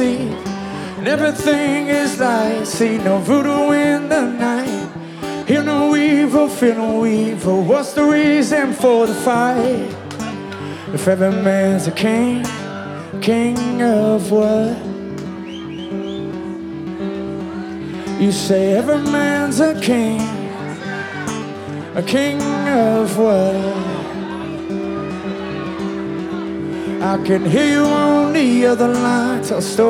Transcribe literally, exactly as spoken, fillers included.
see, and everything is light. See no voodoo in the night, hear no evil, feel no evil. What's the reason for the fight? If every man's a king, king of what? You say every man's a king, a king of what? I can hear you on the other line, tell stories.